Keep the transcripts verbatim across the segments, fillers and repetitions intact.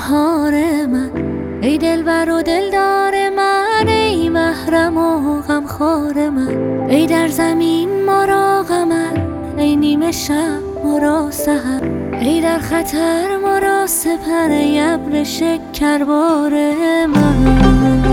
بهار من، ای دلبر و دلدار من، ای محرم و غمخوار من، ای در زمین ما را قمر، ای نیمه شب ما را سحر، ای در خطر ما را سپر، ای ابر شکربار من.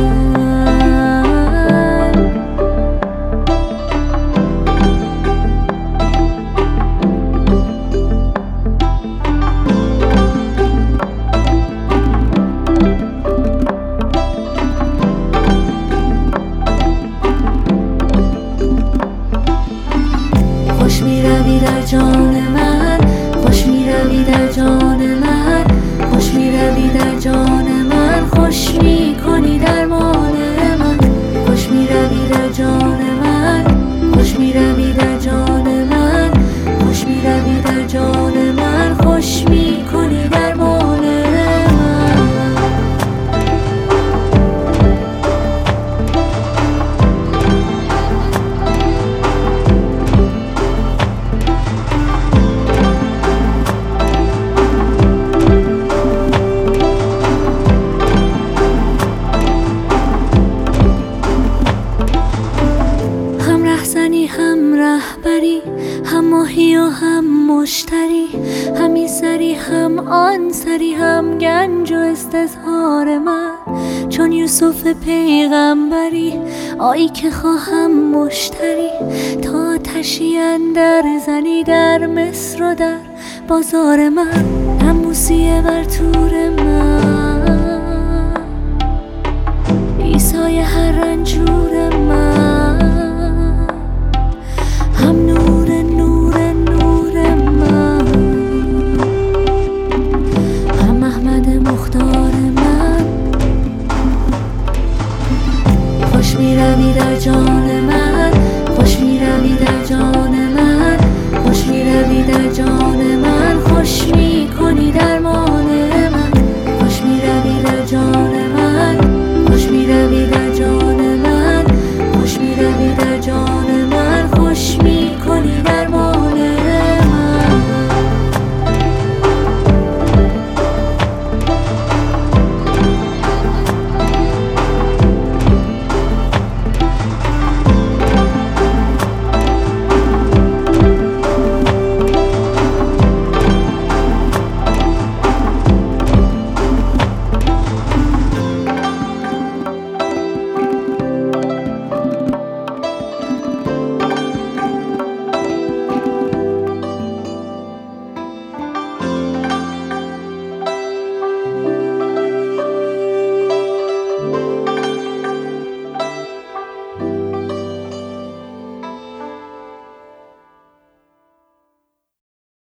خوش می روی در جان من، خوش می روی در جان من، خوش می روی در جان من، خوش می کنی درمان من، خوش می روی در جان من، خوش می روی در جان من، خوش می روی در جان من، خوش می کنی درمان من. هم رهبری، هم ماهی و هم مشتری، همی سری هم آن سری، هم گنج و استظهار من، چون یوسف پیغمبری آیی که خواهم مشتری، تا آتشی اندر زنی در مصر و در بازار من، هم موسیه بر طور من، عیسای هر رنجور من، هم نور نور نور من، هم احمد مختار من. خوش می روی در جان من،